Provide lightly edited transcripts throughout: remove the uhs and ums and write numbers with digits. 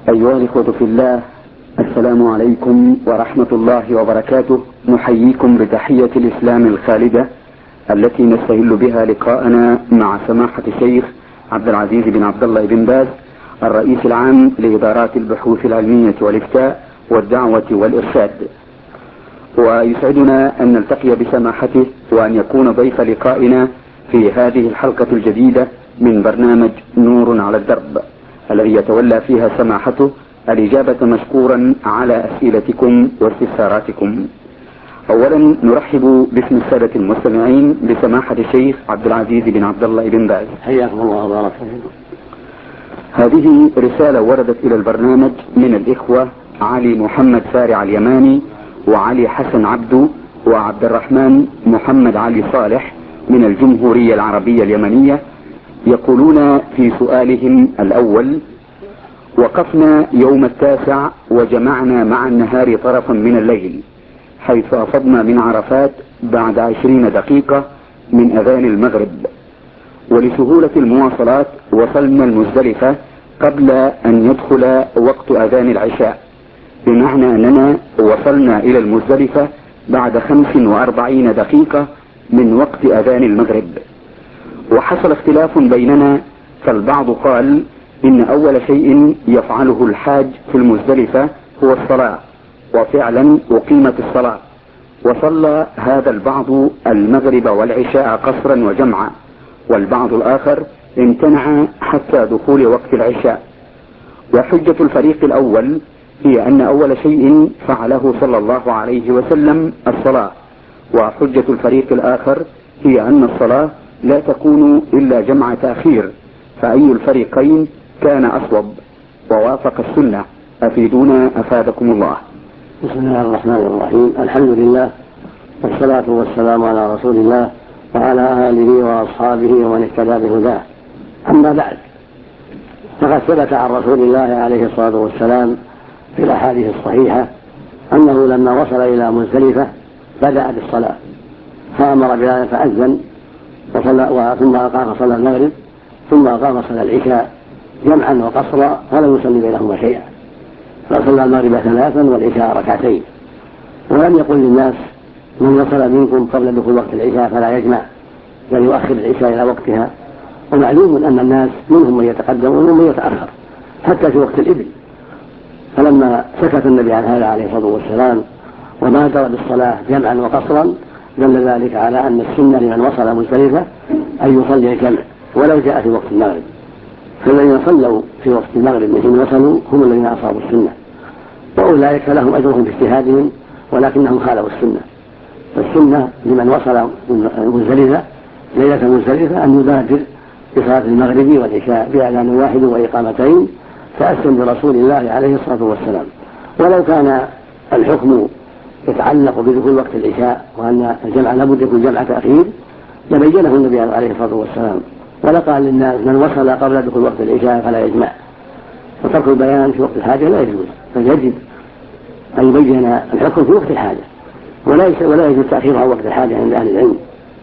أيها الإخوة في الله، السلام عليكم ورحمة الله وبركاته. نحييكم بتحية الإسلام الخالدة التي نستهل بها لقاءنا مع سماحة الشيخ عبد العزيز بن عبد الله بن باز، الرئيس العام لإدارات البحوث العلمية والإفتاء والدعوة والإرشاد. ويسعدنا أن نلتقي بسماحته وأن يكون ضيف لقائنا في هذه الحلقة الجديدة من برنامج نور على الدرب، الذي يتولى فيها سماحته الإجابة مشكورا على أسئلتكم واستفساراتكم. أولا نرحب باسم السادة المستمعين بسماحة الشيخ عبد العزيز بن عبد الله بن باز. حياكم الله وبارك فيكم. هذه رسالة وردت إلى البرنامج من الإخوة علي محمد فارع اليماني وعلي حسن عبدو وعبد الرحمن محمد علي صالح من الجمهورية العربية اليمنية. يقولون في سؤالهم الأول: وقفنا يوم 9 وجمعنا مع النهار طرفا من الليل، حيث أفضنا من عرفات بعد 20 دقيقة من أذان المغرب، ولسهولة المواصلات وصلنا المزدلفة قبل أن يدخل وقت أذان العشاء، بمعنى أننا وصلنا إلى المزدلفة بعد 45 دقيقة من وقت أذان المغرب. وحصل اختلاف بيننا، فالبعض قال إن أول شيء يفعله الحاج في المزدلفة هو الصلاة، وفعلا أقيمت الصلاة، وصلى هذا البعض المغرب والعشاء قصرا وجمعا، والبعض الآخر امتنع حتى دخول وقت العشاء. وحجة الفريق الأول هي أن أول شيء فعله صلى الله عليه وسلم الصلاة، وحجة الفريق الآخر هي أن الصلاة لا تكون إلا جمع تأخير، فأي الفريقين كان أصوب ووافق السنة؟ أفيدونا أفادكم الله. بسم الله الرحمن الرحيم. الحمد لله والصلاة والسلام على رسول الله وعلى آله وأصحابه ومن اهتدى بهداه. أما بعد، فقد ثبت عن رسول الله عليه الصلاة والسلام في الأحاديث الصحيحة أنه لما وصل إلى مزدلفة بدأ بالصلاة، فأمر بذلك فأذن ثم أقام صلاة المغرب، ثم أقام صلاة العشاء جمعا وقصرا ولم يصلي بينهما شيئا، فصلى المغرب 3 والعشاء 2. ولم يقل للناس: من وصل منكم قبل دخول وقت العشاء فلا يجمع، بل يؤخر العشاء إلى وقتها. ومعلوم أن الناس منهم من يتقدم ومنهم من يتأخر حتى في وقت الإبل. فلما سكت النبي عن هذا عليه الصلاة والسلام وبادر بالصلاة جمعا وقصرا، دل ذلك على أن السنة لمن وصل مزدلفة أن يصلي الجمع ولو جاء في وقت المغرب. فالذين صلوا في وقت المغرب من حين وصلوا هم الذين أصابوا السنة، وأولئك لهم أجرهم باجتهادهم ولكنهم خالفوا السنة. فالسنة لمن وصل مزدلفة ليلة مزدلفة أن يبادر بصلاة المغرب والعشاء بأذان واحد وإقامتين تأسيا برسول الله عليه الصلاة والسلام. ولو كان الحكم يتعلق بدخول وقت العشاء وأن الجمع لابد يكون جمع تأخير لبينه النبي عليه الصلاة والسلام، ولقال للناس: من وصل قبل دخول وقت العشاء فلا يجمع. وترك البيان في وقت الحاجة لا يجوز، فيجب أن يبين الحكم في وقت الحاجة ولا يجوز تأخيره عن وقت الحاجة عند أهل العلم.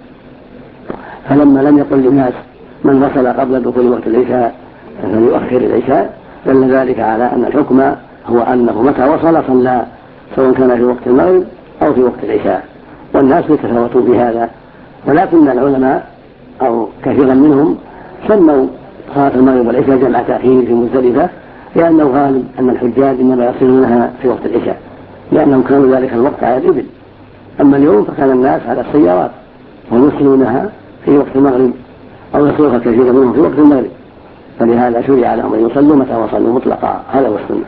فلما لم يقل للناس من وصل قبل دخول وقت العشاء فليؤخر العشاء، دل ذلك على أن الحكم هو أنه متى وصل صلى، سواء كان في وقت المغرب أو في وقت العشاء. والناس يتفاوتون في هذا، ولكن العلماء أو كثيرا منهم سموا صلاة المغرب والعشاء جمع تأخير في مزدلفة، لأنه غالب أن الحجاج إنما يصلونها في وقت العشاء، لأنهم كانوا ذلك الوقت على الإبل. أما اليوم فكان الناس على السيارات ويصلونها في وقت المغرب أو يصلونها كثير منهم في وقت المغرب، فلهذا شرع لهم أن يصلوا متى وصلوا مطلقا. هذا هو السنة.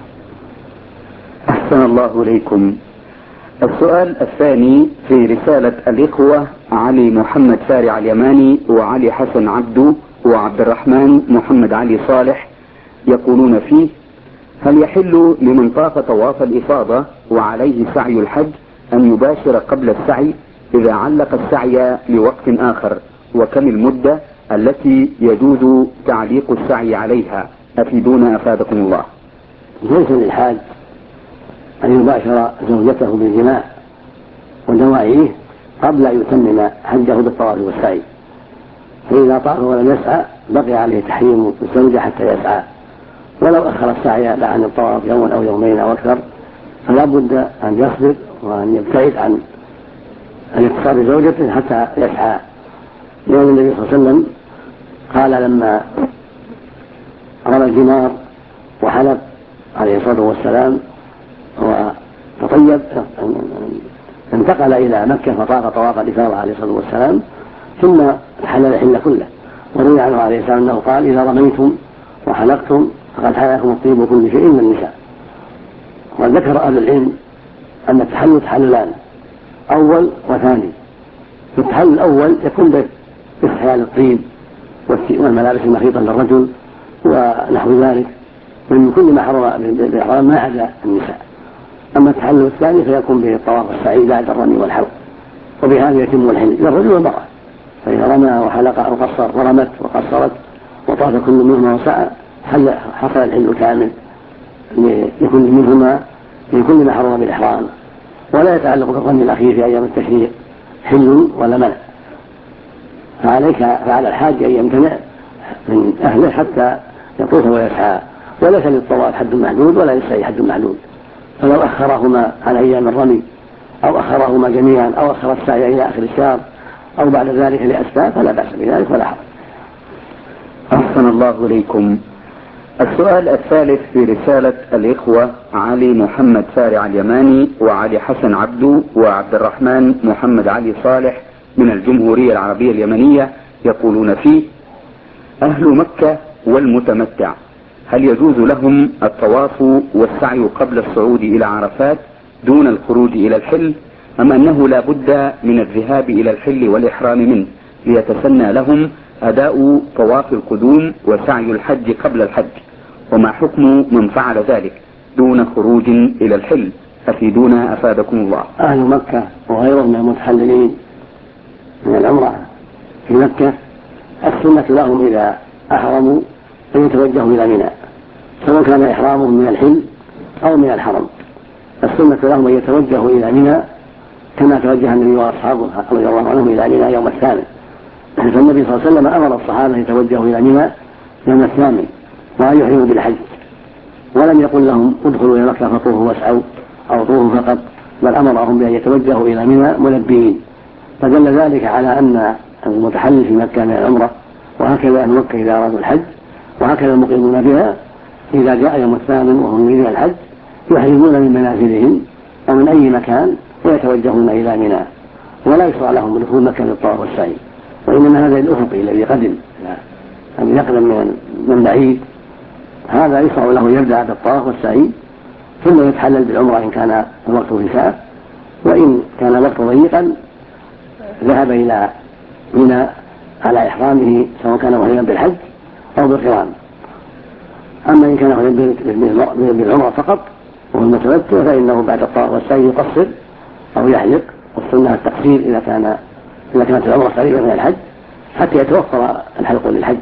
أحسن الله إليكم. السؤال الثاني في رسالة الإخوة علي محمد فارع اليماني وعلي حسن عبدو وعبد الرحمن محمد علي صالح. يقولون فيه: هل يحل لمن طاف طواف الإفاضة وعليه سعي الحج أن يباشر قبل السعي إذا علق السعي لوقت آخر؟ وكم المدة التي يجوز تعليق السعي عليها؟ أفيدونا أفادكم الله. ليس للحاج أن يباشر زوجته بالجماع ودواعيه قبل أن يتمم حجه بالطواف والسعي، فإذا طاف ولم يسعى بقي عليه تحريم الزوجة حتى يسعى، ولو أخر السعي عن الطواف يوما أو يومين أو أكثر فلا بد أن يصبر وأن يبتعد عن الاتصال بزوجته حتى يسعى، لأن النبي صلى الله عليه وسلم قال لما رمى الجمار وحلق عليه الصلاة والسلام وتطيب انتقل إلى مكة فطاف طواف الإفاضة عليه الصلاة والسلام ثم حل الحل كله. وروي عنه عليه السلام أنه قال: إذا رميتم وحلقتم فقد حلكم الطيب كل شيء من النساء. وذكر أهل العلم أن التحلل تحللان، أول وثاني. في التحلل الأول يكون باستحلال الطيب والملابس المخيطة للرجل ونحو ذلك من كل ما حرم بالإحرام ما عدا النساء. أما التحلل الثاني فيكون بالطواف السعي بعد الرمي والحلق، وبهذا يتم الحل للرجل والمرأة. فإذا رمى وحلق أو قصر ورمت وقصرت وطاف كل منهما وسعى حصل الحل كامل لكل منهما من كل ما حرم بالإحرام، ولا يتعلق بالرمي الأخير في أيام التشريق حل ولا منع. فعلى الحاج أن يمتنع من أهله حتى يطوف ويسعى، وليس للطواف حد محدود ولا للسعي حد محدود. فلو أخرهما عن أيام الرمي أو أخرهما جميعا أو أخر السعي إلى آخر الشهر أو بعد ذلك لأسباب فلا بأس بذلك ولا حرج. أحسن الله إليكم. السؤال الثالث في رسالة الإخوة علي محمد فارع اليماني وعلي حسن عبدو وعبد الرحمن محمد علي صالح من الجمهورية العربية اليمنية، يقولون فيه: أهل مكة والمتمتع هل يجوز لهم الطواف والسعي قبل الصعود إلى عرفات دون الخروج إلى الحل، أم أنه لا بد من الذهاب إلى الحل والإحرام منه ليتسنى لهم أداء طواف القدوم وسعي الحج قبل الحج؟ وما حكم من فعل ذلك دون خروج إلى الحل؟ أفيدونا أفادكم الله. أهل مكة وغيرهم من المتحللين من العمرة في مكة السنة لهم إذا أحرموا أن يتوجهوا إلى منى، سواء كان إحرامهم من الحل أو من الحرم. السنة لهم أن يتوجهوا إلى منى كما توجه النبي وأصحابه رضي الله عنهم إلى منى يوم الثامن. فالنبي صلى الله عليه وسلم أمر الصحابة يتوجهوا إلى منى يوم الثامن وأن يحرموا بالحج، ولم يقل لهم ادخلوا إلى مكة فطوفوا واسعوا أو طوفوا فقط، بل أمرهم بأن يتوجهوا إلى منى ملبيين. فدل ذلك على أن المتحلل في مكة من العمرة، وهكذا أهل مكة إذا أرادوا الحج، وهكذا المقيمون بها إذا جاء يوم الثامن وهم يريدون الحج يحرمون من منازلهم أو من أي مكان ويتوجهون إلى منى، ولا يشرع لهم دخول مكة للطواف والسعي، وإنما هذا الأفقي الذي قدم أن يقدم من بعيد هذا يشرع له يبدأ بالطواف والسعي ثم يتحلل بالعمرة إن كان الوقت في ساعة، وإن كان الوقت ضيقا ذهب إلى منى على إحرامه سواء كان محرما بالحج أو بالقران. أما إن كان محرما بالعمرة فقط وهو المتمتع فإنه بعد الطواف والسعي يقصر أو يحلق، والسنة التقصير إذا كانت العمرة قريبة من الحج حتى يتوفر الحلق للحج،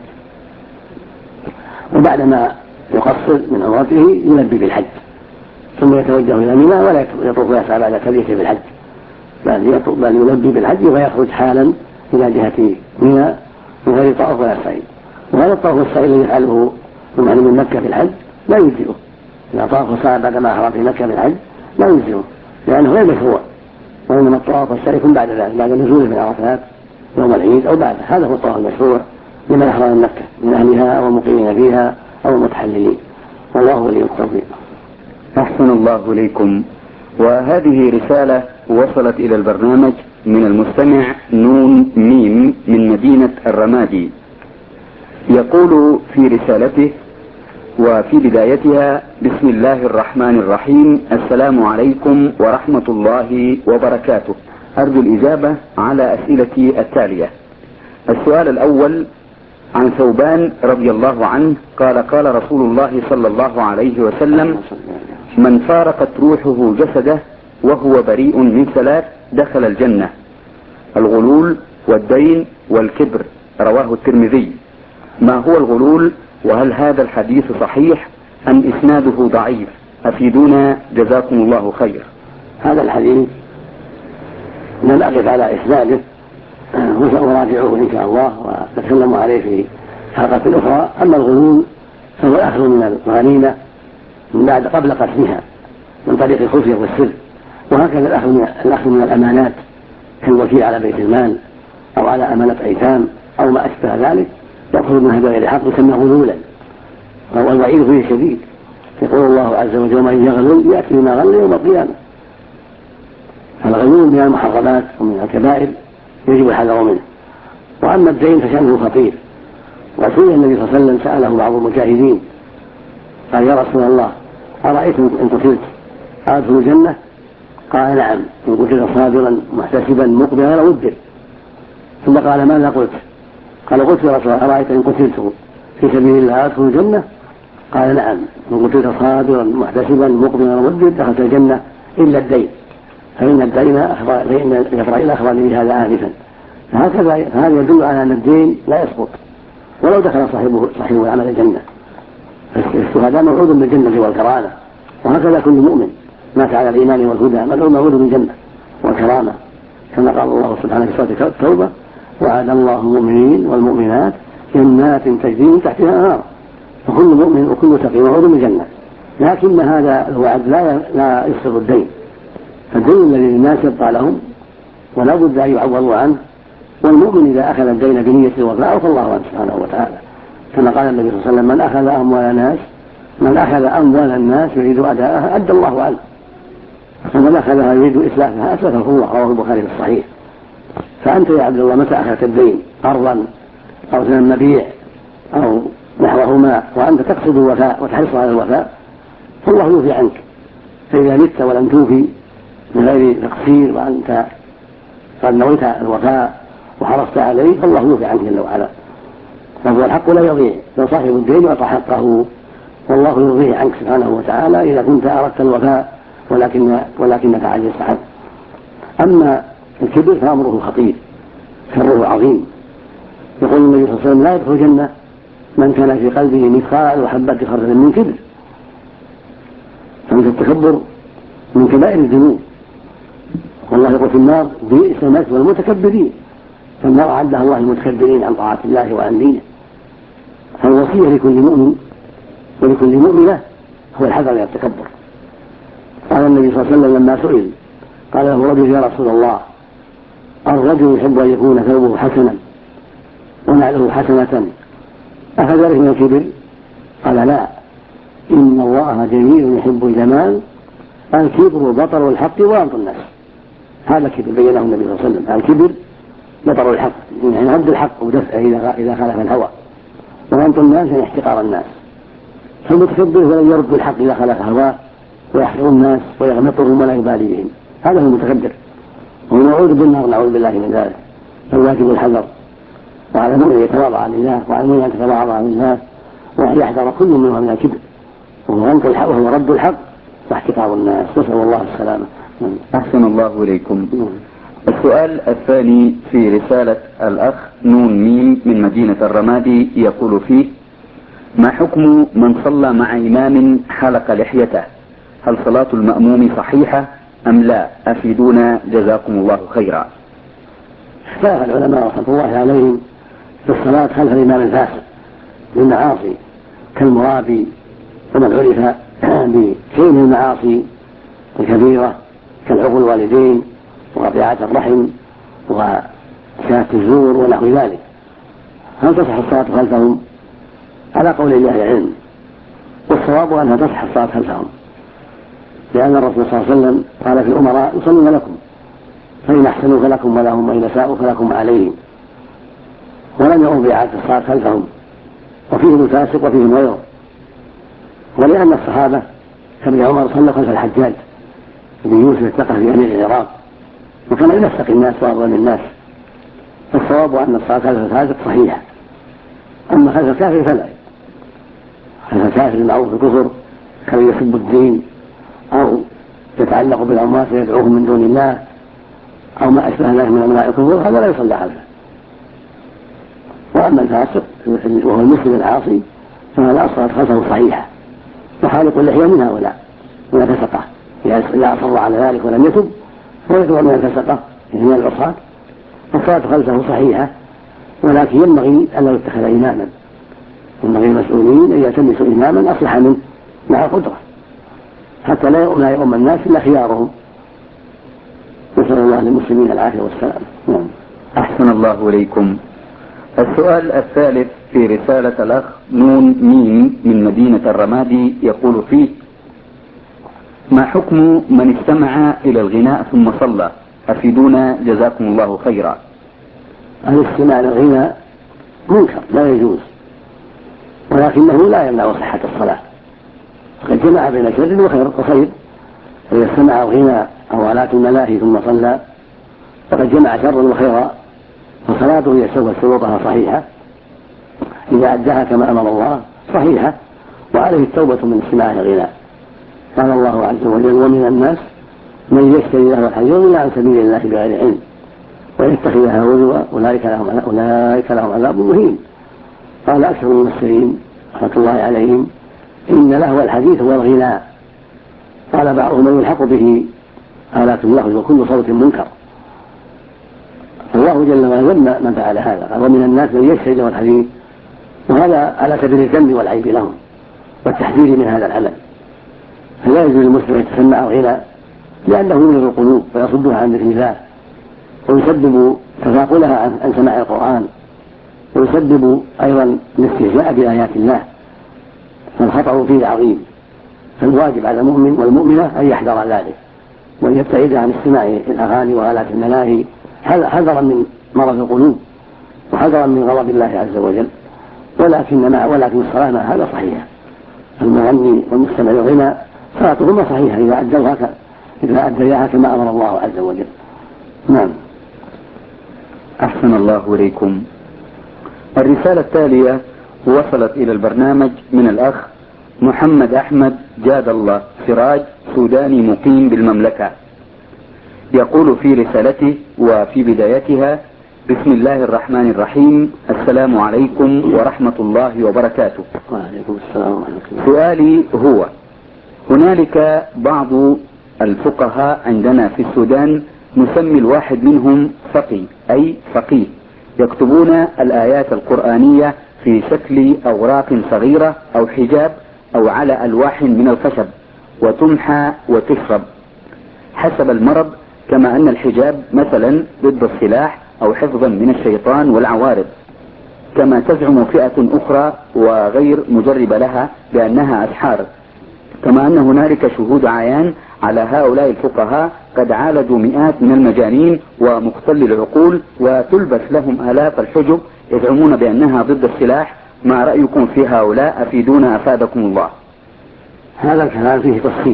وبعدما يقصر من عمرته يلبي بالحج ثم يتوجه إلى منى ولا يطوف ويسعى بعد تلبيته بالحج، بل يلبي بالحج ويخرج حالا إلى جهة منى من غير طواف ولا سعي. وهذا الطواف والسعي الذي يفعله المحرم من مكة في الحج لا يجزئه، إذا طاف وسعى بعدما أحرم في مكة في الحج لا يجزئه لأنه غير مشروع، وإنما الطواف والسعي يكون بعد ذلك بعد نزوله من عرفات يوم العيد أو بعد. هذا هو الطواف المشروع لمن أحرم من مكة من أهلها أو المقيمين فيها أو المتحللين، والله ولي التوفيق. أحسن الله إليكم. وهذه رسالة وصلت إلى البرنامج من المستمع نون ميم من مدينة الرمادي، يقول في رسالته وفي بدايتها: بسم الله الرحمن الرحيم، السلام عليكم ورحمة الله وبركاته. أرجو الإجابة على أسئلتي التالية. السؤال الأول عن ثوبان رضي الله عنه قال: قال رسول الله صلى الله عليه وسلم: من فارقت روحه جسده وهو بريء من ثلاث دخل الجنة: الغلول والدين والكبر. رواه الترمذي. ما هو الغلول؟ وهل هذا الحديث صحيح أم إسناده ضعيف؟ أفيدونا جزاكم الله خير. هذا الحديث لم أقف على إسناده وسأراجعه إن شاء الله ونتكلم عليه في حلقة أخرى. أما الغلول فهو الأخذ من الغنيمة من بعد قبل قسمها من طريق الخفية والسر، وهكذا الأخذ من الأمانات كالوكيل على بيت المال أو على أمانة أيتام أو ما أشبه ذلك، يأخذ منها بغير حق يسمى غلولا، والوعيد فيه شديد. يقول الله عز وجل: من يغلل يأتي بما غل يوم القيامة. فالغلول من المحرمات ومن الكبائر يجب الحذر منه. وأما الدين فشأنه خطير، وسئل النبي صلى الله عليه وسلم، سأله بعض المجاهدين قال: يا رسول الله، أرأيت إن قتلت أدخل الجنة؟ قال: نعم، إن قتلت صابرا محتسبا مقبلا ودر. ثم قال: ماذا قلت؟ قال: قلت يا رسول الله، أرأيت إن قتلت في سبيل الله أدخل الجنة؟ قال: نعم، إن قتلت صابرا محتسبا مقبلا ودر دخلت الجنة إلا الدين، فإن الدين إسرائيل أخبرني بهذا آنفا. هذا يدل على أن الدين لا يسقط ولو دخل صاحبه العمل الجنة. الشهداء موعود بالجنة والكرامة، وهكذا كل مؤمن مات على الإيمان والهدى موعود بالجنة والكرامة، كما قال الله سبحانه في سورة التوبة: وعد الله المؤمنين والمؤمنات جنات تجري من تحتها الأنهار. فكل مؤمن وكل تقي موعود بالجنة، لكن هذا الوعد لا يسقط الدين. فالدين الذي للناس يبقى لهم ولا بد أن يعوضوا عنه، والمؤمن إذا أخذ الدين بنية الوفاء فالله عنه سبحانه وتعالى، كما قال النبي صلى الله عليه وسلم: من أخذ أموال الناس يريد أداءها أدى الله عنه، ومن أخذها يريد إسلافها أسلفه الله. رواه البخاري في الصحيح. فأنت يا عبد الله متى أخذت الدين قرضا أو ثمن مبيع أو نحوهما وأنت تقصد الوفاء وتحرص على الوفاء فالله يوفي عنك. فإذا مت ولم توفي من غير تقصير وأنت قد نويت الوفاء وحرصت عليه فالله يوفي عنك جل وعلا. فهو الحق لا يضيع، لو صاحب الدين يعطى حقه والله يرضيه عنك سبحانه وتعالى إذا كنت أردت الوفاء ولكنك عجزت عنه. أما الكبر فأمره خطير، شره عظيم. يقول النبي صلى الله عليه وسلم: لا يدخل الجنة من كان في قلبه مثقال حبة خردل من كبر. فمثل التكبر من كبائر الذنوب، والله يقول في النار: بئس مثوى المتكبرين. فالنار أعدها الله المتكبرين عن طاعة الله وعن دينه. فالوصية لكل مؤمن ولكل مؤمنة هو الحذر من التكبر. قال النبي صلى الله عليه وسلم لما سئل، قال له رجل: يا رسول الله، الرجل يحب أن يكون ثوبه حسنا ونعله حسنة، أفذلك من الكبر؟ قال: لا، إن الله جميل يحب الجمال، الكبر بطر الحق وغمط الناس. هذا كبر بينه النبي صلى الله عليه وسلم: الكبر بطر الحق يعني رد الحق ودفعه إذا خالف الهوى، وغمط الناس يعني احتقار الناس. فالمتكبر ولن يرد الحق إذا خالف هواه ويحقر الناس ويغمطهم ولا يبالي بهم، هذا هو المتكبر، وهو موعود بالنار، نعوذ بالله من ذلك. فالواجب الحذر، وعلى المؤمن يتواضع لله، وعلى المؤمن ان تتواضع لله، وان يحذر كل منهم من الكبر، وهو غمط الحق وهو رد الحق واحتقار الناس. نسأل الله السلامة. أحسن الله إليكم. السؤال الثاني في رسالة الأخ نون ميم من مدينة الرمادي، يقول فيه: ما حكم من صلى مع إمام حلق لحيته؟ هل صلاة المأموم صحيحة أم لا؟ أفيدونا جزاكم الله خيرا. اختلف العلماء رحمة الله عليهم في الصلاة خلف الإمام الفاسق بالمعاصي كالمرابي ومن عرف بشيء من المعاصي الكبيرة كالعقوق الوالدين وقطيعة الرحم وشهادة الزور ونحو ذلك. هل تصح الصلاة خلفهم؟ على قول أهل العلم، والصواب أنها تصح الصلاة خلفهم، لأن الرسول صلى الله عليه وسلم قال في الأمراء: يصلون لكم، فإن أحسنوا فلكم ولهم، وإن أساءوا فلكم عليهم. ولم يؤمر بإعادة الصلاة خلفهم، وفيهم الفاسق وفيهم غيره. ولأن الصحابة كابن عمر صلى خلف الحجاج بن يوسف الثقفي أمير العراق، وكان ينسق الناس وأظلم الناس. فالصواب أن الصلاة خلف الفاسق صحيحة، أما خلف الكافر فلا. خلف الكافر المعروف بالكفر كان يسب الدين أو يتعلق بالأموات ويدعوهم من دون الله أو ما أشبه ذلك من أنواع الكفر، هذا لا يصلى خلفه. وأما الفاسق وهو المسلم العاصي فهذا الصلاة خلفه صحيحة. وحالق اللحية من هؤلاء من الفسقة، إذا أصر على ذلك ولم يتب ويكبر من الفسقة من العصاة، فالصلاة خلفه صحيحة، ولكن ينبغي أن لا يتخذ إماما، ينبغي المسؤولين أن يلتمسوا إماما أصلح منه مع القدرة حتى لا يؤم الناس إلا خيارهم. نسأل الله للمسلمين العافية والسلام. نعم. أحسن الله إليكم. السؤال الثالث في رسالة الأخ نون مين من مدينة الرمادي يقول فيه: ما حكم من استمع إلى الغناء ثم صلى؟ أفيدونا جزاكم الله خيرا. الاستماع للغناء منكر لا يجوز، ولكنه لا يمنع صحة الصلاة، قد جمع بين شر وخير. إذا استمع الغناء أو آلات الملاهي ثم صلى فقد جمع شرا وخيرا، فصلاته يسوى شروطها صحيحة إذا أداها كما أمر الله صحيحة، وعليه التوبة من استماع الغناء. قال الله عز وجل: ومن الناس من يشتري له الحديث ويضل عن سبيل الله بغير علم ويتخذها هزوا أولئك لهم عذاب مهين. قال أكثر المفسرين رحمة الله عليهم: إن لهو الحديث هو الغناء. قال بعضهم: من يلحق به آلات اللهو وكل صوت منكر. الله جل وعلا ذم من فعل هذا، قال: ومن الناس من يشتري له الحديث، وهذا على سبيل الذم والعيب لهم والتحذير من هذا العمل. فلا يجوز للمسلم ان يتسمع الغناء لأنه يمرض القلوب ويصدها عن ذكر الله، ويسبب تثاقلها عن سماع القرآن، ويسبب أيضا الاستهزاء بآيات الله، فالخطأ فيه عظيم. فالواجب على المؤمن والمؤمنة أن يحذر ذلك وأن يبتعد عن استماع الأغاني وآلات الملاهي حذرا من مرض القلوب وحذرا من غضب الله عز وجل. ولكن الصلاة مع هذا صحيحة. المغني والمستمع للغناء صلاتهما صحيحة إذا أدياها كما أمر الله عز وجل. نعم. أحسن الله إليكم. الرسالة التالية وصلت إلى البرنامج من الأخ محمد أحمد جاد الله سراج، سوداني مقيم بالمملكة. يقول في رسالته وفي بدايتها: بسم الله الرحمن الرحيم، السلام عليكم ورحمة الله وبركاته. وعليكم السلام ورحمة الله. سؤالي هو: هنالك بعض الفقهاء عندنا في السودان نسمي الواحد منهم فقي، أي فقيه، يكتبون الآيات القرآنية في شكل أوراق صغيرة أو حجاب أو على ألواح من الخشب وتمحى وتشرب حسب المرض، كما أن الحجاب مثلا ضد السلاح أو حفظا من الشيطان والعوارض، كما تزعم فئة أخرى وغير مجربة لها بأنها أسحار. كما أن هنالك شهود عيان على هؤلاء الفقهاء قد عالجوا مئات من المجانين ومختل العقول، وتلبس لهم آلاف الحجب يزعمون بأنها ضد السلاح. ما رأيكم في هؤلاء؟ أفيدونا أفادكم الله. هذا الكلام فيه تفصيل.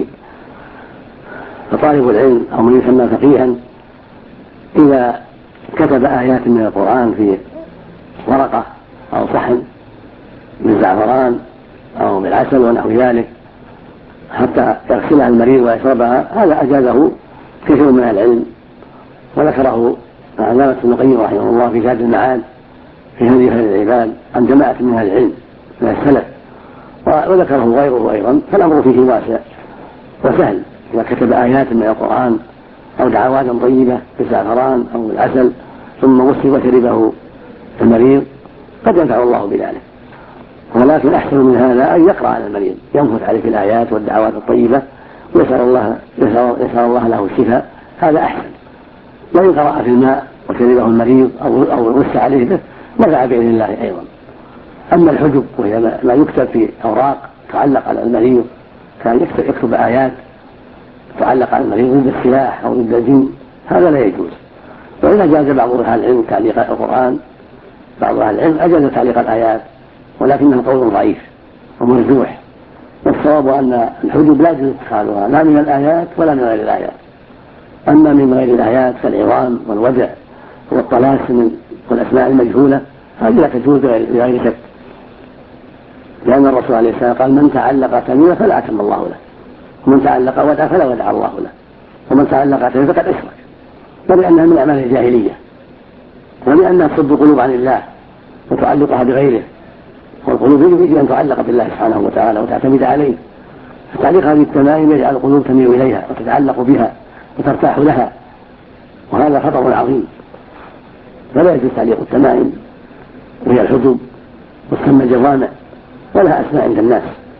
فطالب العلم أو من يسمى فقيها إذا كتب آيات من القرآن في ورقة أو صحن بالزعفران أو بالعسل ونحو ذلك حتى يغسلها المريض ويشربها، هذا أجازه كثير من العلم، وذكره العلامة ابن القيم رحمه الله في زاد المعاد في هدي خير العباد عن جماعة من أهل العلم من السلف، وذكره غيره أيضا. فالأمر فيه واسع وسهل. إذا كتب آيات من القرآن أو دعوات طيبة بالزعفران أو بالعسل ثم غسل وشربه المريض قد ينفع الله بذلك. ولكن أحسن من هذا أن يقرأ على المريض، ينفث عليه الآيات والدعوات الطيبة ويسأل الله له الشفاء، هذا أحسن. وإن قرأ في الماء وشربه المريض أو غس عليه به نفع بإذن الله أيضا. أما الحجب وهي ما يكتب في أوراق تعلق على المريض، كان يكتب آيات تعلق على المريض ضد السلاح أو ضد الجن، هذا لا يجوز. وإذا جاز بعض أهل العلم تعليق القرآن، بعض أهل العلم أجاز تعليق الآيات، ولكنه قول ضعيف ومرجوح. والصواب أن الحجب لا يجوز اتخاذها لا من الآيات ولا من غير الآيات. أما من غير الآيات كالعظام والودع والطلاسم والأسماء المجهولة هذه لا تجوز بغير شك، لأن الرسول عليه السلام قال: من تعلق تميمة فلا أتم الله له، ومن تعلق ودع فلا ودع الله له، ومن تعلق تميمة فقد أشرك. ولأنها من أعمال الجاهلية، ولأنها تصد القلوب عن الله وتعلقها بغيره، والقلوب يجب أن تعلق بالله سبحانه وتعالى وتعتمد عليه. فتعليق هذه التمائم يجعل القلوب تميل إليها وتتعلق بها وترتاح لها، وهذا خطر عظيم. فلا يجوز تعليق التمائم وهي الحجب وتسمى الجوامع ولها أسماء عند الناس.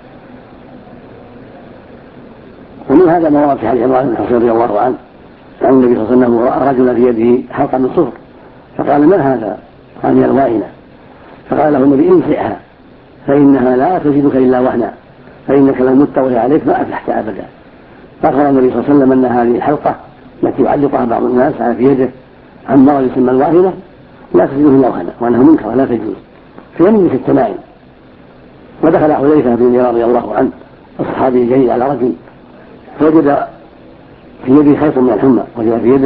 ومن هذا ما ورد في حديث عمران بن حصين رضي الله عنه عن النبي صلى الله عليه وسلم رأى رجلا في يده حلقة من صفر فقال: من هذا؟ قال: هي الواهنة. فقال له النبي: انزعها فإنها لا تزيدك إلا وهنا، فإنك لو مت وهي عليك ما أفلحت أبدا. فأخبر النبي صلى الله عليه وسلم أن هذه الحلقة التي يعلقها بعض الناس على في يده عن مرض يسمى الواهنة لا تزيده إلا وهنا، وأنها منكرة لا تجوز، فيمني في التمائم. ودخل حذيفة بن اليمان رضي الله عنه الصحابي الجليل على رجل فوجد في يده خيط من الحمى، وجد في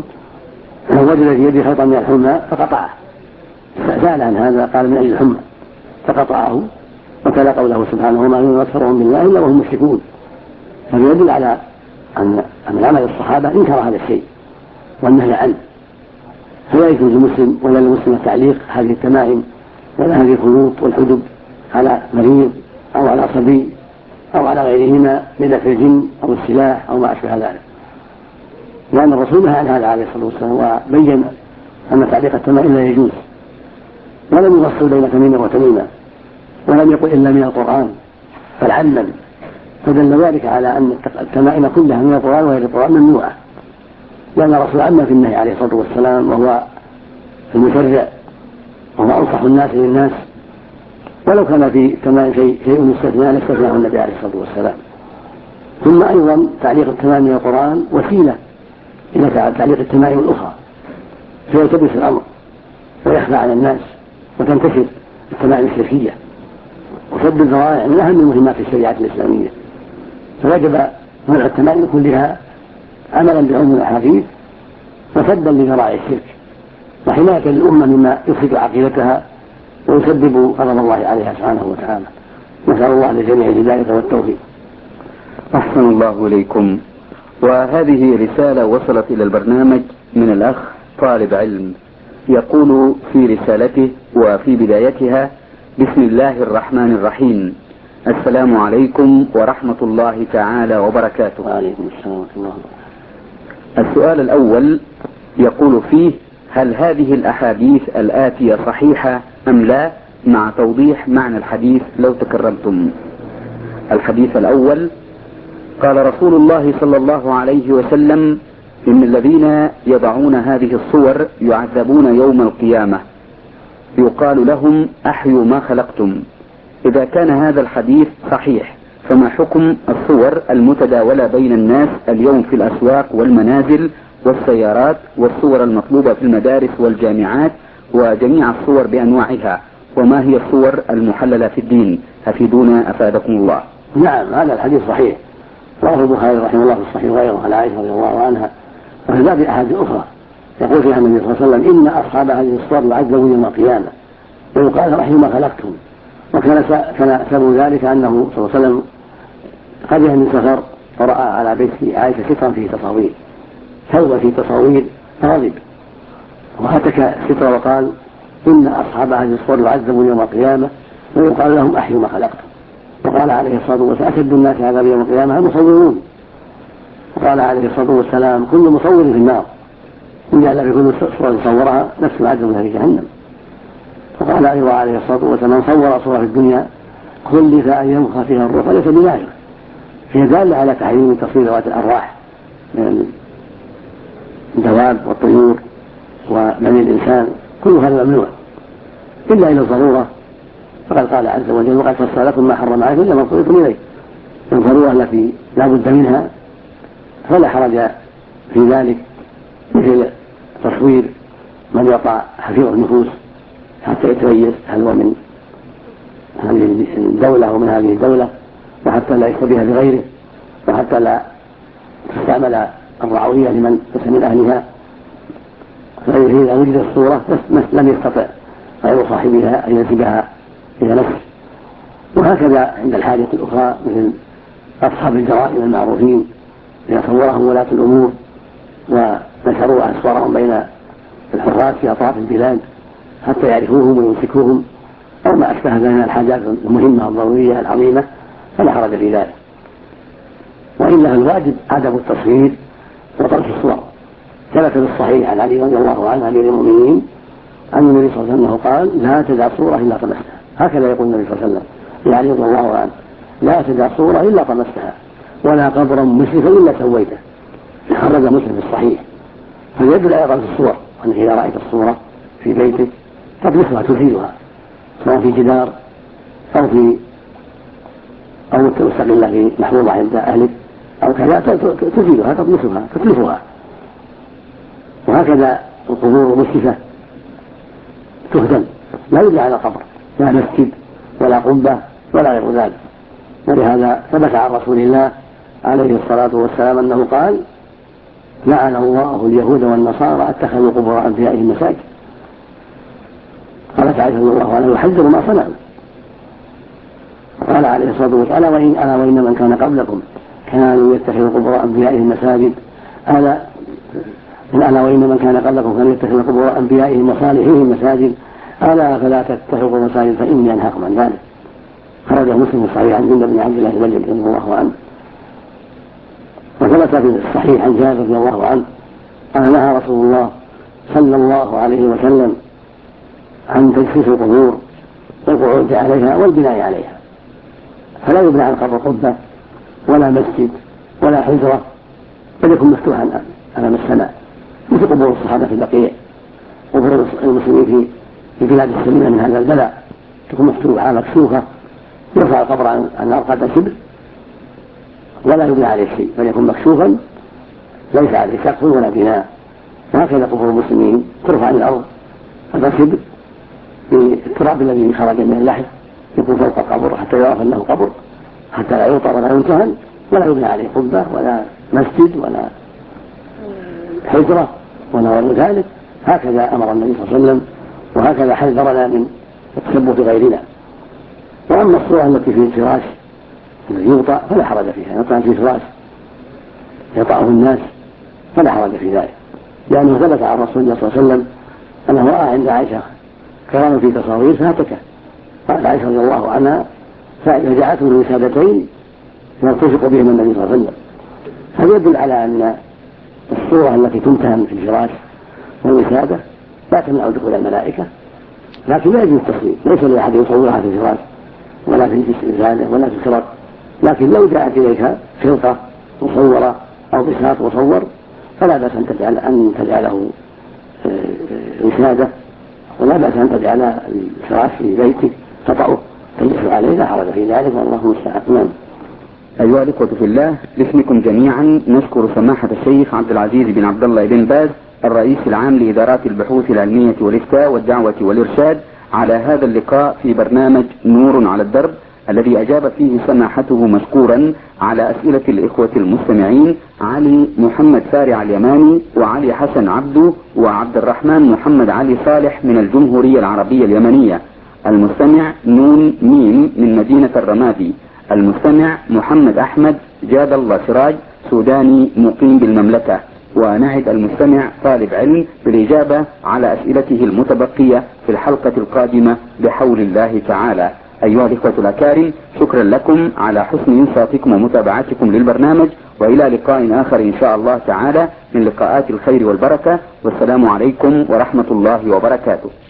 يده خيطا من الحمى فقطعه. سأل عن هذا قال: من أجل الحمى، فقطعه وتلا قوله سبحانه: وما يؤمن أكثرهم بالله إلا وهم مشركون. هذا يدل على أن من عمل الصحابة انكر هذا الشيء والنهي عنه، فلا يجوز المسلم ولا المسلم التعليق هذه التمائم ولا هذه الخيوط والحجب على مريض أو على صبي أو على غيرهما من دفع الجن أو السلاح أو ما أشبه ذلك، لأن الرسول نهى عن هذا عليه الصلاة والسلام وبين أن تعليق التمائم لا يجوز، ولم يفصل بين تميمة وتميمة، ولم يقل إلا من القرآن بل عمم، فدل ذلك على أن التمائم كلها من القرآن وغير القرآن ممنوعة، لأن الرسول عم في النهي عليه الصلاة والسلام وهو المشرع وهو أنصح الناس للناس، ولو كان في التمائم شيء مستثنى لاستثناه النبي عليه الصلاة والسلام. ثم أيضا تعليق التمائم من القرآن وسيلة إلى تعليق التمائم الأخرى، فيلتبس الأمر ويخفى على الناس وتنتشر التمائم الشركية، وسد الذرائع من أهم المهمات في الشريعة الإسلامية، فوجب منع التمائم كلها عملا بعموم الأحاديث وسدا لذرائع الشرك وحماية للأمة مما يفسد عقيدتها ويسبب غضب الله عليها سبحانه وتعالى. نسأل الله لجميع الهداية والتوفيق. أحسن الله إليكم. وهذه رسالة وصلت إلى البرنامج من الأخ طالب علم، يقول في رسالته وفي بدايتها: بسم الله الرحمن الرحيم، السلام عليكم ورحمة الله تعالى وبركاته. وعليكم السلام ورحمة الله. السؤال الأول يقول فيه: هل هذه الأحاديث الآتية صحيحة أم لا، مع توضيح معنى الحديث لو تكرمتم. الحديث الأول: قال رسول الله صلى الله عليه وسلم: إن الذين يضعون هذه الصور يعذبون يوم القيامة، يقال لهم: أحيوا ما خلقتم. إذا كان هذا الحديث صحيح فما حكم الصور المتداولة بين الناس اليوم في الأسواق والمنازل والسيارات، والصور المطلوبة في المدارس والجامعات وجميع الصور بأنواعها، وما هي الصور المحللة في الدين؟ أفيدونا أفادكم الله. نعم، هذا الحديث صحيح، رواه البخاري رحمه الله في الصحيح وغيره عن عائشة رضي الله عنها، وفي باب أحاديث أخرى يقول فيها النبي صلى الله عليه وسلم: إن أصحاب هذه الصور يعذبون يوم القيامة ويقال: أحيوا ما خلقتم. وكان سبب ذلك أنه صلى الله عليه وسلم قدم من سفر ورأى على بيت عائشة سترا فيه تصاوير، ثوب فيه تصاوير فغضب وهتك سترا وقال: إن أصحاب هذه الصور يعذبون يوم القيامة ويقال لهم: أحيوا ما خلقتم. وقال عليه الصلاة والسلام: أشد الناس عذابا يوم القيامة المصورون. وقال عليه الصلاة والسلام: كل مصور في النار، إن جعل بكل صورة صورها نفس معذب في جهنم. وقال أيضا عليه الصلاة والسلام: من صور صورة في الدنيا كلف أن ينفخ فيها الروح وليس بذلك. فهي دالة على تحريم تصوير ذوات الأرواح من الدواب والطيور وبني الإنسان، كل هذا ممنوع إلا إلى الضرورة، فقد قال عز وجل: وقد فصل لكم ما حرم عليكم إلا ما اضطررتم إليه. الضرورة التي لا بد منها فلا حرج في ذلك، مثل تصوير من يقع حفيظ النفوس حتى يتميز هل هو من هذه الدولة ومن هذه الدولة، وحتى لا يشتبه بغيره، وحتى لا تستعمل الرعوية لمن ليس من أهلها، فإذا وجدت الصورة لم يستطع غير صاحبها أن ينسبها إلى نفسه. وهكذا عند الحاجة الأخرى مثل أصحاب الجرائم المعروفين إذا صورهم ولاة الأمور ونشروا أسوارهم بين الحراس في أطراف البلاد حتى يعرفوهم ويمسكوهم أو ما أشبه ذلك من الحاجات المهمة الضرورية العظيمة، فلا حرج في ذلك. وإلا الواجب عدم التصوير وترك الصور. ثبت بالصحيح عن علي رضي الله عنه أمير المؤمنين عن النبي صلى الله عليه وسلم قال: لا تدع صورة إلا طمستها. هكذا يقول النبي صلى الله عليه وسلم: يعني رضي الله عنه: لا تدع صورة إلا طمستها ولا قبرا مشرفا إلا سويته. خرج مسلم في الصحيح. فيدل أيضا في الصور أنك إذا رأيت الصورة في بيتك تطمسها تزيلها، سواء في جدار أو مستقلة في محفوظة عند أهلك أو كذا، تزيلها تطمسها تتلفها. وهكذا القبور المشرفة تهدم، لا يبنى على قبر، لا مسجد ولا قبة ولا غير ذلك. ولهذا ثبت عن رسول الله عليه الصلاة والسلام أنه قال: لعن الله اليهود والنصارى اتخذوا قبور أنبيائهم مساجد. قالت عائشة رضي الله عنها: يحذر ما صنعوا. قال عليه الصلاة والسلام: ألا وإن من كان قبلكم كانوا يتخذوا قبور أنبيائهم مساجد، ألا وإن من كان قبلكم كانوا يتخذوا قبور أنبيائهم وصالحيهم مساجد، ألا فلا تتخذوا مساجد فإني أنهاكم عن ذلك. خرج مسلم الصحيح عن جندب بن عبد الله البجلي رضي الله عنه. وثبت في الصحيح عن جابر رضي الله عنه قال: نهى رسول الله صلى الله عليه وسلم عن تجسيس القبور والقعود عليها والبناء عليها. فلا يبنى عن قبر قبة ولا مسجد ولا حجرة، بل يكون مفتوحا أمام السماء، مثل قبور الصحابة في البقيع، قبور المسلمين في بلاد السليمة من هذا البلاء، تكون مفتوحة مكشوفة، يرفع القبر عن أرقاد شبر ولا يبنى عليه شيء، بل يكون مكشوفا ليس عليه سقف ولا بناء. وهكذا قبور المسلمين ترفع عن الأرض هذا شبر بالتراب الذي خرج من اللحم، يكون فوق القبر حتى يعرف أنه قبر، حتى لا يوطى ولا ينتهن، ولا يبنى عليه قبة ولا مسجد ولا حجرة ولا غير ذلك. هكذا أمر النبي صلى الله عليه وسلم، وهكذا حذرنا من التشبه بغيرنا. وأما الصورة التي في الفراش الذي يوطأ فلا حرج فيها، يوطأ في فراش يطأه الناس فلا حرج في ذلك، لأنه ثبت عن رسول الله صلى الله عليه وسلم أنه رأى عند عائشة كرام في تصاوير فهتكه. قالت عائشة رضي الله عنها: فجعلته الوسادتين يرتفق بهما النبي صلى الله عليه وسلم. هذا يدل على أن الصورة التي تمتهن في الفراش والوسادة لا تمنع دخول الملائكة، لكن لا يجوز التصوير، ليس لأحد يصورها في الفراش ولا في الوسادة ولا في الكرب. لكن لو جاءت إليك خلطة مصورة أو بساط مصور فلا بأس أن تجعله وسادة، ولا بأس أن تجعل الفراش في بيتك تطأه تجلس عليه، لا حرج في ذلك، والله المستعان. أيها الإخوة في الله، باسمكم جميعا نشكر سماحة الشيخ عبد العزيز بن عبد الله بن باز الرئيس العام لإدارات البحوث العلمية والإفتاء والدعوة والإرشاد على هذا اللقاء في برنامج نور على الدرب، الذي أجاب فيه سماحته مشكورا على أسئلة الإخوة المستمعين علي محمد فارع اليماني وعلي حسن عبدو وعبد الرحمن محمد علي صالح من الجمهورية العربية اليمنية، المستمع نون ميم من مدينة الرمادي، المستمع محمد أحمد جاد الله سراج سوداني مقيم بالمملكة، ونعد المستمع طالب علم بالإجابة على أسئلته المتبقية في الحلقة القادمة بحول الله تعالى. أيها الإخوة الأكارم، شكرا لكم على حسن إنصاتكم ومتابعتكم للبرنامج، وإلى لقاء آخر إن شاء الله تعالى من لقاءات الخير والبركة، والسلام عليكم ورحمة الله وبركاته.